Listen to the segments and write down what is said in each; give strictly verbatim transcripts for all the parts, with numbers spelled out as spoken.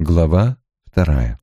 Глава вторая.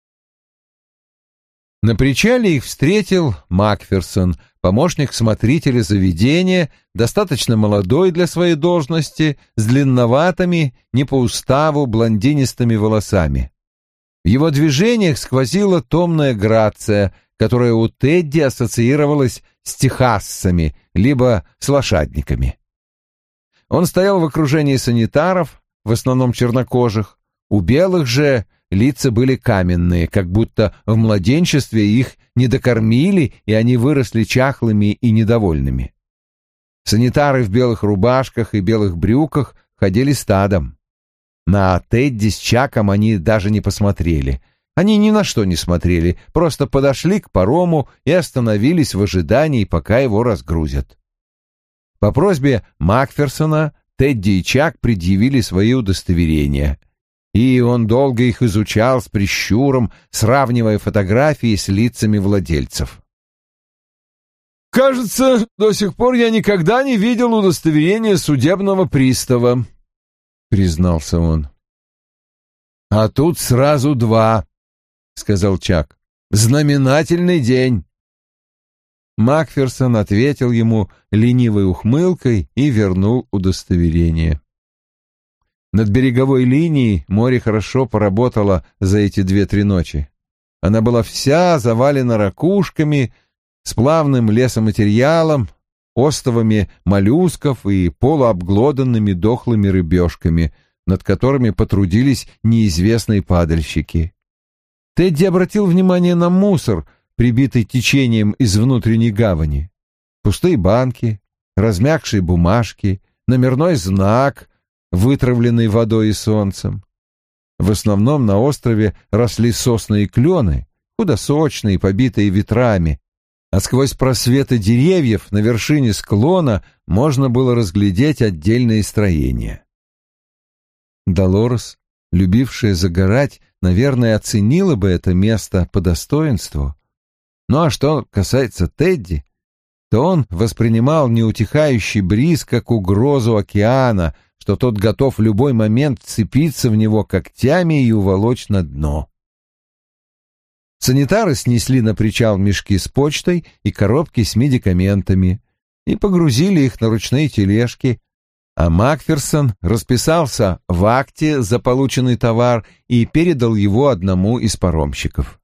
На причале их встретил Макферсон, помощник смотрителя заведения, достаточно молодой для своей должности, с длинноватыми, не по уставу, блондинистыми волосами. В его движениях сквозила томная грация, которая у Тедди ассоциировалась с техассами, либо с лошадниками. Он стоял в окружении санитаров, в основном чернокожих. У белых же лица были каменные, как будто в младенчестве их не докормили, и они выросли чахлыми и недовольными. Санитары в белых рубашках и белых брюках ходили стадом. На Тедди с Чаком они даже не посмотрели. Они ни на что не смотрели, просто подошли к парому и остановились в ожидании, пока его разгрузят. По просьбе Макферсона Тедди и Чак предъявили свои удостоверения, и он долго их изучал с прищуром, сравнивая фотографии с лицами владельцев. «Кажется, до сих пор я никогда не видел удостоверения судебного пристава», — признался он. «А тут сразу два», — сказал Чак. «Знаменательный день». Макферсон ответил ему ленивой ухмылкой и вернул удостоверение. Над береговой линией море хорошо поработало за эти две-три ночи. Она была вся завалена ракушками, сплавным лесоматериалом, остовами моллюсков и полуобглоданными дохлыми рыбешками, над которыми потрудились неизвестные падальщики. Тедди обратил внимание на мусор, прибитый течением из внутренней гавани. Пустые банки, размягшие бумажки, номерной знак, вытравленный водой и солнцем. В основном на острове росли сосны и клены, худосочные, побитые ветрами, а сквозь просветы деревьев на вершине склона можно было разглядеть отдельные строения. Долорес, любившая загорать, наверное, оценила бы это место по достоинству. Ну а что касается Тедди, то он воспринимал неутихающий бриз как угрозу океана, что тот готов в любой момент вцепиться в него когтями и уволочь на дно. Санитары снесли на причал мешки с почтой и коробки с медикаментами и погрузили их на ручные тележки, а Макферсон расписался в акте за полученный товар и передал его одному из паромщиков.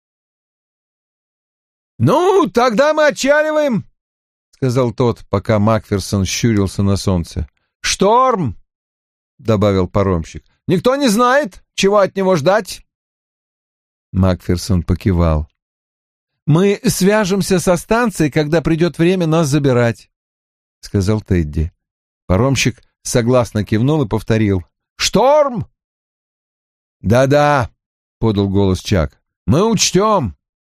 «Ну, тогда мы отчаливаем», — сказал тот, пока Макферсон щурился на солнце. «Шторм», — добавил паромщик. «Никто не знает, чего от него ждать». Макферсон покивал. «Мы свяжемся со станцией, когда придет время нас забирать», — сказал Тедди. Паромщик согласно кивнул и повторил. «Шторм!» «Да-да», — подал голос Чак. «Мы учтем».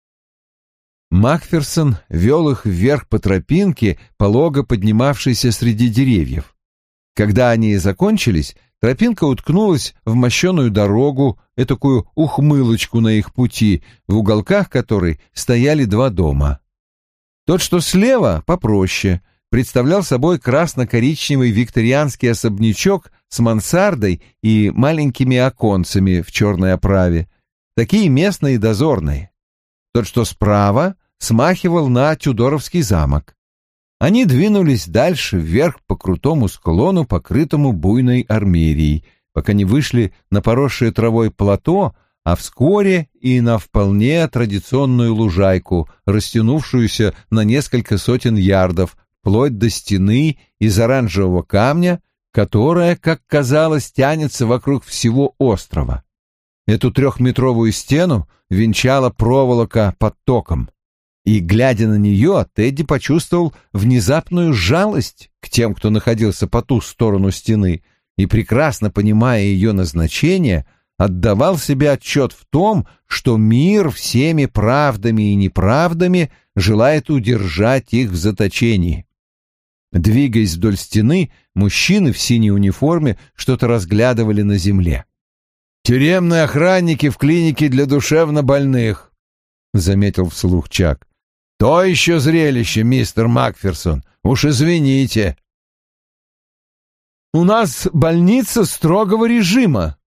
Макферсон вел их вверх по тропинке, полого поднимавшейся среди деревьев. Когда они закончились, тропинка уткнулась в мощеную дорогу, этакую ухмылочку на их пути, в уголках которой стояли два дома. Тот, что слева, попроще, представлял собой красно-коричневый викторианский особнячок с мансардой и маленькими оконцами в черной оправе, такие местные дозорные. Тот, что справа, смахивал на Тюдоровский замок. Они двинулись дальше вверх по крутому склону, покрытому буйной армерией, пока не вышли на поросшее травой плато, а вскоре и на вполне традиционную лужайку, растянувшуюся на несколько сотен ярдов, вплоть до стены из оранжевого камня, которая, как казалось, тянется вокруг всего острова. Эту трехметровую стену венчала проволока под током. И, глядя на нее, Тедди почувствовал внезапную жалость к тем, кто находился по ту сторону стены, и, прекрасно понимая ее назначение, отдавал себе отчет в том, что мир всеми правдами и неправдами желает удержать их в заточении. Двигаясь вдоль стены, мужчины в синей униформе что-то разглядывали на земле. «Тюремные охранники в клинике для душевнобольных», — заметил вслух Чак. «То еще зрелище, мистер Макферсон, уж извините». «У нас больница строгого режима»,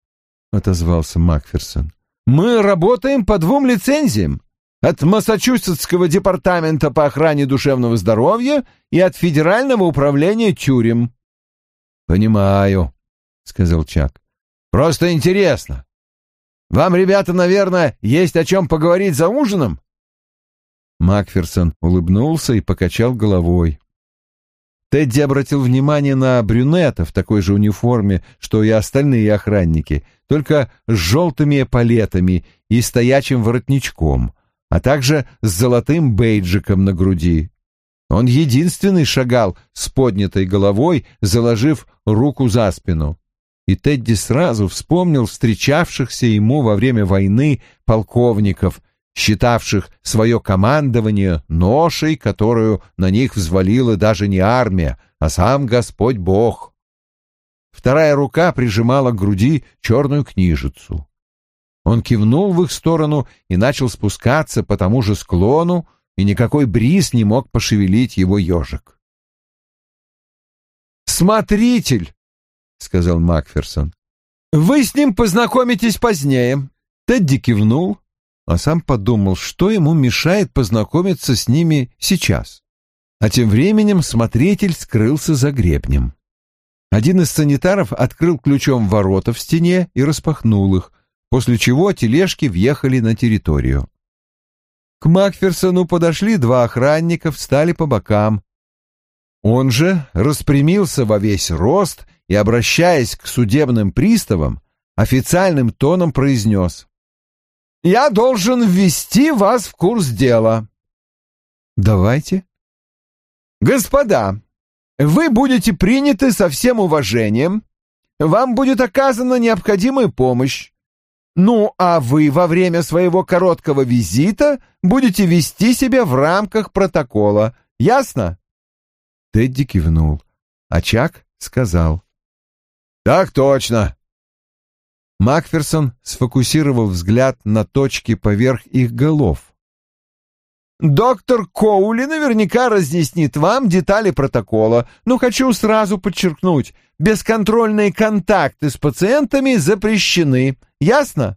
— отозвался Макферсон. «Мы работаем по двум лицензиям. От Массачусетского департамента по охране душевного здоровья и от Федерального управления тюрем». «Понимаю», — сказал Чак. «Просто интересно. Вам, ребята, наверное, есть о чем поговорить за ужином?» Макферсон улыбнулся и покачал головой. Тедди обратил внимание на брюнета в такой же униформе, что и остальные охранники, только с желтыми эполетами и стоячим воротничком, а также с золотым бейджиком на груди. Он единственный шагал с поднятой головой, заложив руку за спину. И Тедди сразу вспомнил встречавшихся ему во время войны полковников, считавших свое командование ношей, которую на них взвалила даже не армия, а сам Господь Бог. Вторая рука прижимала к груди черную книжицу. Он кивнул в их сторону и начал спускаться по тому же склону, и никакой бриз не мог пошевелить его ежик. «Смотритель», — сказал Макферсон, — «вы с ним познакомитесь позднее». Тедди кивнул, а сам подумал, что ему мешает познакомиться с ними сейчас. А тем временем смотритель скрылся за гребнем. Один из санитаров открыл ключом ворота в стене и распахнул их, после чего тележки въехали на территорию. К Макферсону подошли два охранника, встали по бокам. Он же распрямился во весь рост и, обращаясь к судебным приставам, официальным тоном произнес: «Я должен ввести вас в курс дела». «Давайте». «Господа, вы будете приняты со всем уважением, вам будет оказана необходимая помощь. Ну, а вы во время своего короткого визита будете вести себя в рамках протокола. Ясно?» Тедди кивнул, а Чак сказал: «Так точно». Макферсон сфокусировал взгляд на точке поверх их голов. «Доктор Коули наверняка разъяснит вам детали протокола, но хочу сразу подчеркнуть, бесконтрольные контакты с пациентами запрещены. Ясно?»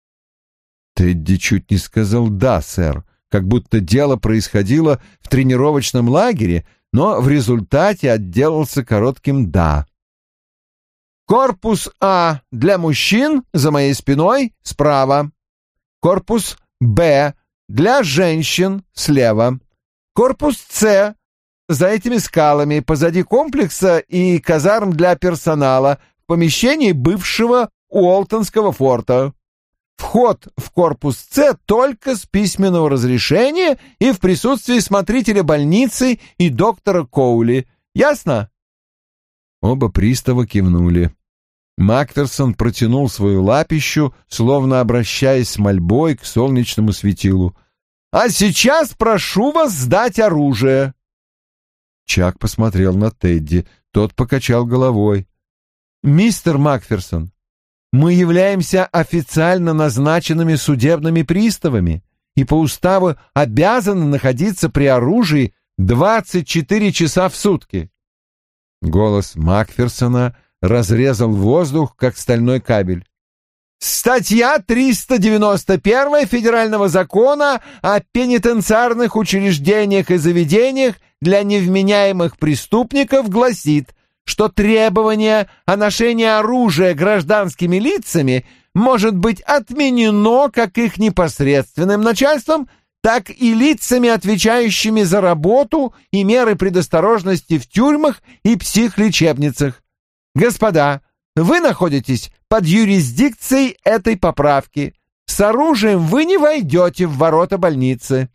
Тедди чуть не сказал «да, сэр», как будто дело происходило в тренировочном лагере, но в результате отделался коротким «да». «Корпус А для мужчин за моей спиной справа. Корпус Б для женщин слева. Корпус С за этими скалами позади комплекса и казарм для персонала в помещении бывшего Уолтонского форта. Вход в корпус С только с письменного разрешения и в присутствии смотрителя больницы и доктора Коули. Ясно?» Оба пристава кивнули. Макферсон протянул свою лапищу, словно обращаясь с мольбой к солнечному светилу. «А сейчас прошу вас сдать оружие». Чак посмотрел на Тедди. Тот покачал головой. «Мистер Макферсон, мы являемся официально назначенными судебными приставами и по уставу обязаны находиться при оружии двадцать четыре часа в сутки». Голос Макферсона разрезал воздух, как стальной кабель. «Статья триста девяносто один Федерального закона о пенитенциарных учреждениях и заведениях для невменяемых преступников гласит, что требование о ношении оружия гражданскими лицами может быть отменено как их непосредственным начальством, так и лицами, отвечающими за работу и меры предосторожности в тюрьмах и психлечебницах. Господа, вы находитесь под юрисдикцией этой поправки. С оружием вы не войдете в ворота больницы».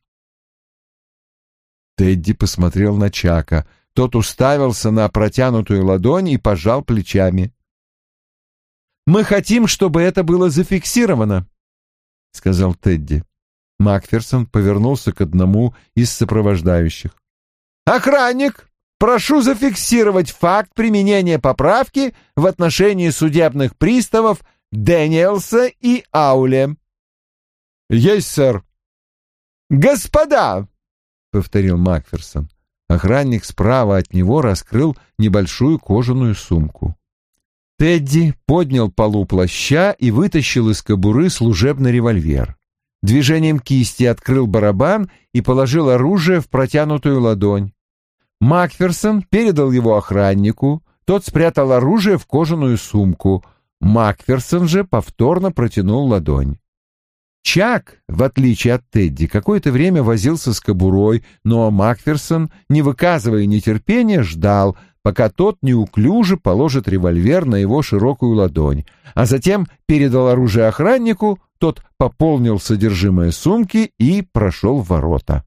Тедди посмотрел на Чака. Тот уставился на протянутую ладонь и пожал плечами. «Мы хотим, чтобы это было зафиксировано», — сказал Тедди. Макферсон повернулся к одному из сопровождающих. «Охранник, прошу зафиксировать факт применения поправки в отношении судебных приставов Дэниелса и Ауле». «Есть, сэр». «Господа», — повторил Макферсон. Охранник справа от него раскрыл небольшую кожаную сумку. Тедди поднял полу плаща и вытащил из кобуры служебный револьвер. Движением кисти открыл барабан и положил оружие в протянутую ладонь. Макферсон передал его охраннику, тот спрятал оружие в кожаную сумку. Макферсон же повторно протянул ладонь. Чак, в отличие от Тедди, какое-то время возился с кобурой, но Макферсон, не выказывая нетерпения, ждал, пока тот неуклюже положит револьвер на его широкую ладонь, а затем передал оружие охраннику, тот пополнил содержимое сумки и прошел в ворота.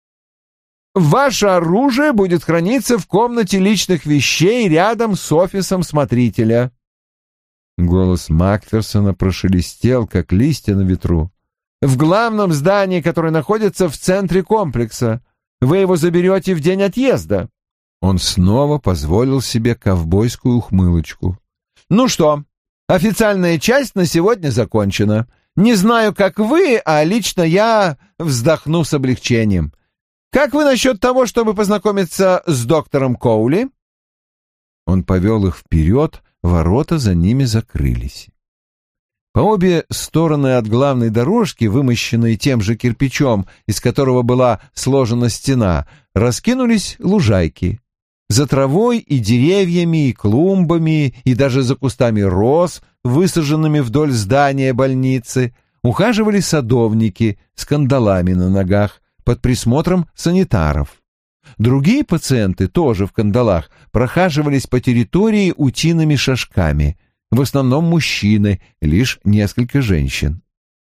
«Ваше оружие будет храниться в комнате личных вещей рядом с офисом смотрителя». Голос Макферсона прошелестел, как листья на ветру. «В главном здании, которое находится в центре комплекса. Вы его заберете в день отъезда». Он снова позволил себе ковбойскую ухмылочку. «Ну что, официальная часть на сегодня закончена. Не знаю, как вы, а лично я вздохну с облегчением. Как вы насчет того, чтобы познакомиться с доктором Коули?» Он повел их вперед, ворота за ними закрылись. По обе стороны от главной дорожки, вымощенной тем же кирпичом, из которого была сложена стена, раскинулись лужайки. За травой и деревьями, и клумбами, и даже за кустами роз, высаженными вдоль здания больницы, ухаживали садовники с кандалами на ногах под присмотром санитаров. Другие пациенты, тоже в кандалах, прохаживались по территории утиными шажками, в основном мужчины, лишь несколько женщин.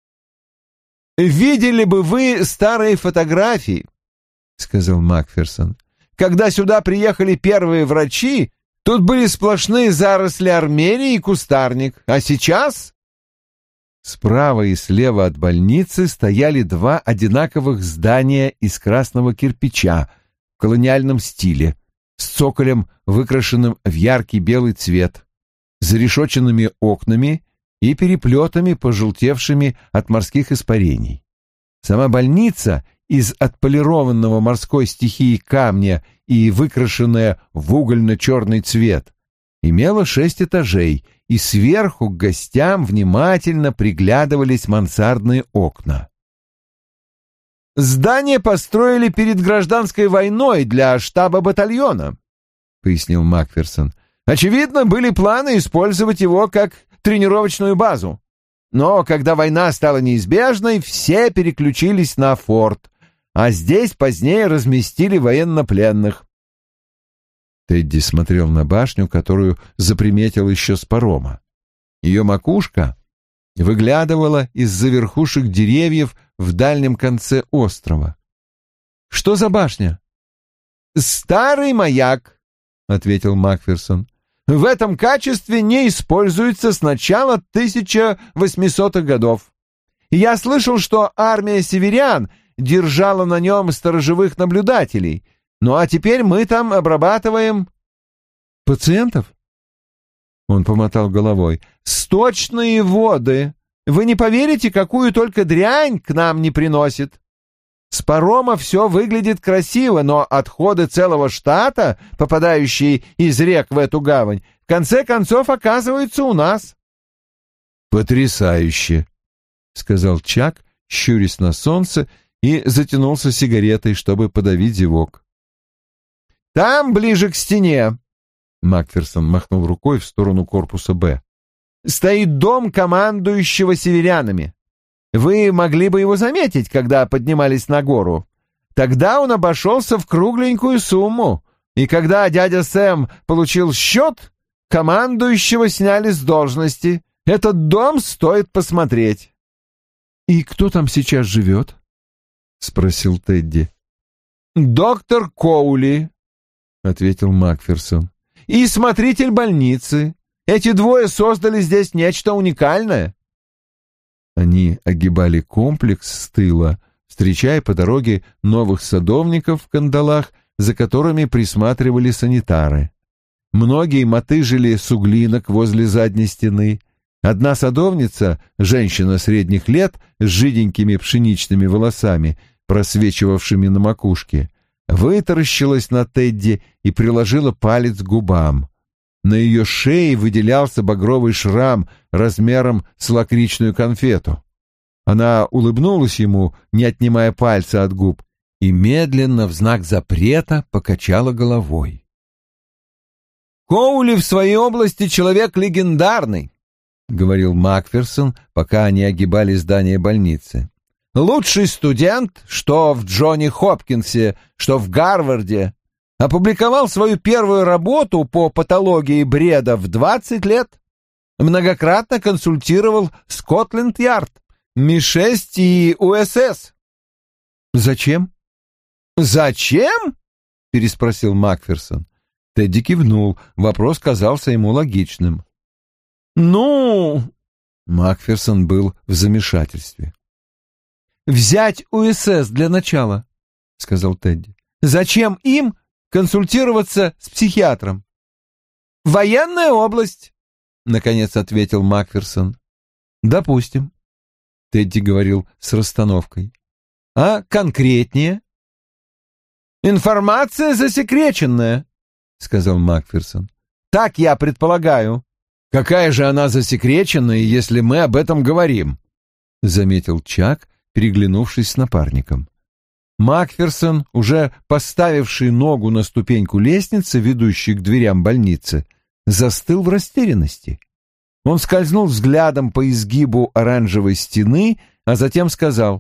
«Видели бы вы старые фотографии», — сказал Макферсон. «Когда сюда приехали первые врачи, тут были сплошные заросли армерии и кустарник, а сейчас...» Справа и слева от больницы стояли два одинаковых здания из красного кирпича в колониальном стиле, с цоколем, выкрашенным в яркий белый цвет, зарешоченными окнами и переплетами, пожелтевшими от морских испарений. Сама больница из отполированного морской стихии камня и выкрашенная в угольно-черный цвет имела шесть этажей, и сверху к гостям внимательно приглядывались мансардные окна. «Здание построили перед гражданской войной для штаба батальона», — пояснил Макферсон. «Очевидно, были планы использовать его как тренировочную базу. Но когда война стала неизбежной, все переключились на форт, а здесь позднее разместили военнопленных». Тедди смотрел на башню, которую заприметил еще с парома. Ее макушка выглядывала из-за верхушек деревьев в дальнем конце острова. «Что за башня?» «Старый маяк», — ответил Макферсон. «В этом качестве не используется с начала тысяча восьмисотых годов. Я слышал, что армия северян держала на нем сторожевых наблюдателей. Ну а теперь мы там обрабатываем...» «Пациентов?» Он помотал головой. «Сточные воды. Вы не поверите, какую только дрянь к нам не приносит. С парома все выглядит красиво, но отходы целого штата, попадающие из рек в эту гавань, в конце концов оказываются у нас». «Потрясающе», — сказал Чак, щурясь на солнце, и затянулся сигаретой, чтобы подавить зевок. «Там, ближе к стене», — Макферсон махнул рукой в сторону корпуса «Б», — «стоит дом командующего северянами. Вы могли бы его заметить, когда поднимались на гору. Тогда он обошелся в кругленькую сумму, и когда дядя Сэм получил счет, командующего сняли с должности. Этот дом стоит посмотреть». «И кто там сейчас живет?» — спросил Тедди. «Доктор Коули», — ответил Макферсон, — «и смотритель больницы. Эти двое создали здесь нечто уникальное». Они огибали комплекс с тыла, встречая по дороге новых садовников в кандалах, за которыми присматривали санитары. Многие мотыжили суглинок возле задней стены. Одна садовница, женщина средних лет с жиденькими пшеничными волосами, просвечивавшими на макушке, вытаращилась на Тедди и приложила палец к губам. На ее шее выделялся багровый шрам размером с лакричную конфету. Она улыбнулась ему, не отнимая пальца от губ, и медленно в знак запрета покачала головой. «Коули в своей области человек легендарный», — говорил Макферсон, пока они огибали здание больницы. «Лучший студент, что в Джонни Хопкинсе, что в Гарварде. Опубликовал свою первую работу по патологии бреда в двадцать лет. Многократно консультировал Скотленд-Ярд, Ми шесть и У Эс Эс». «Зачем?» «Зачем?» — переспросил Макферсон. Тедди кивнул. Вопрос казался ему логичным. «Ну...» — Макферсон был в замешательстве. «Взять У Эс Эс для начала», — сказал Тедди. «Зачем им консультироваться с психиатром?» «Военная область», — наконец ответил Макферсон. «Допустим», — Тедди говорил с расстановкой. «А конкретнее?» «Информация засекреченная», — сказал Макферсон. «Так я предполагаю». «Какая же она засекреченная, если мы об этом говорим?» — заметил Чак, переглянувшись с напарником. Макферсон, уже поставивший ногу на ступеньку лестницы, ведущей к дверям больницы, застыл в растерянности. Он скользнул взглядом по изгибу оранжевой стены, а затем сказал: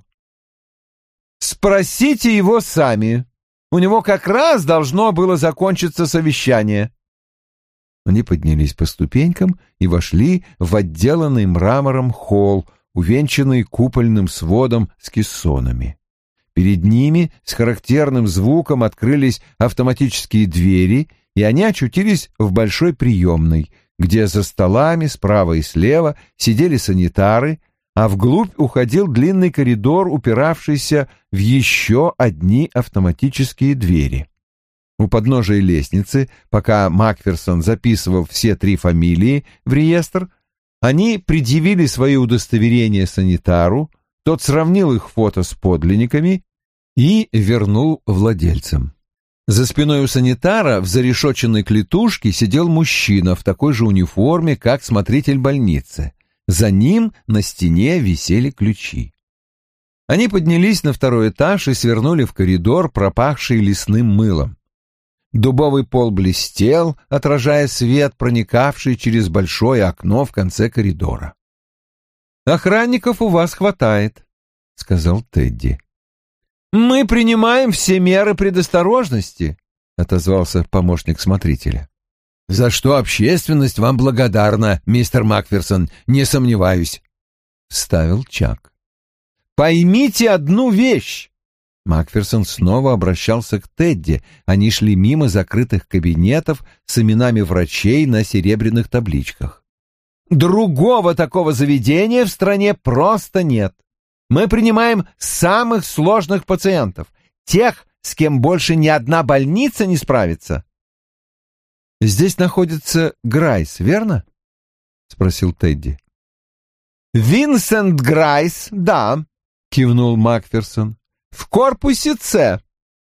«Спросите его сами. У него как раз должно было закончиться совещание». Они поднялись по ступенькам и вошли в отделанный мрамором холл, увенчанный купольным сводом с кессонами. Перед ними с характерным звуком открылись автоматические двери, и они очутились в большой приемной, где за столами справа и слева сидели санитары, а вглубь уходил длинный коридор, упиравшийся в еще одни автоматические двери. У подножия лестницы, пока Макферсон записывал все три фамилии в реестр, они предъявили свои удостоверения санитару, тот сравнил их фото с подлинниками и вернул владельцам. За спиной у санитара в зарешоченной клетушке сидел мужчина в такой же униформе, как смотритель больницы. За ним на стене висели ключи. Они поднялись на второй этаж и свернули в коридор, пропахший лесным мылом. Дубовый пол блестел, отражая свет, проникавший через большое окно в конце коридора. «Охранников у вас хватает», — сказал Тедди. «Мы принимаем все меры предосторожности», — отозвался помощник смотрителя. «За что общественность вам благодарна, мистер Макферсон, не сомневаюсь», — вставил Чак. «Поймите одну вещь». Макферсон снова обращался к Тедди. Они шли мимо закрытых кабинетов с именами врачей на серебряных табличках. «Другого такого заведения в стране просто нет. Мы принимаем самых сложных пациентов, тех, с кем больше ни одна больница не справится». «Здесь находится Грайс, верно?» — спросил Тедди. «Винсент Грайс, да», — кивнул Макферсон. «В корпусе С».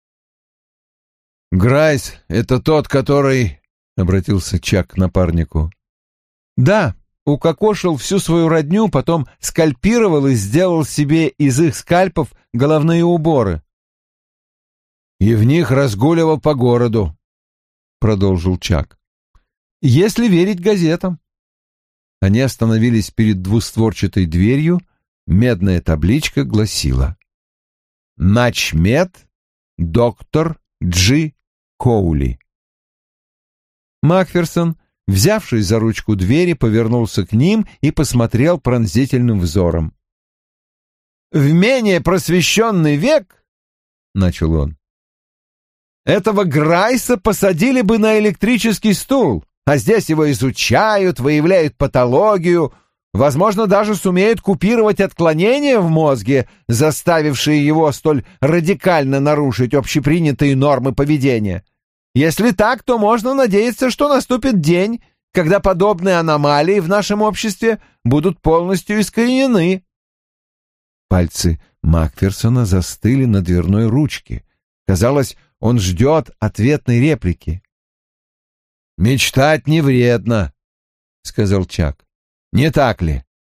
«Грайс — это тот, который...» — обратился Чак к напарнику. «Да, укокошил всю свою родню, потом скальпировал и сделал себе из их скальпов головные уборы». «И в них разгуливал по городу», — продолжил Чак. «Если верить газетам». Они остановились перед двустворчатой дверью. Медная табличка гласила: «Начмед, доктор Джи Коули». Макферсон, взявшись за ручку двери, повернулся к ним и посмотрел пронзительным взором. «В менее просвещенный век, — начал он, — этого Грайса посадили бы на электрический стул, а здесь его изучают, выявляют патологию, возможно, даже сумеют купировать отклонения в мозге, заставившие его столь радикально нарушить общепринятые нормы поведения. Если так, то можно надеяться, что наступит день, когда подобные аномалии в нашем обществе будут полностью искоренены». Пальцы Макферсона застыли на дверной ручке. Казалось, он ждет ответной реплики. «Мечтать не вредно», — сказал Чак. «Не так ли?»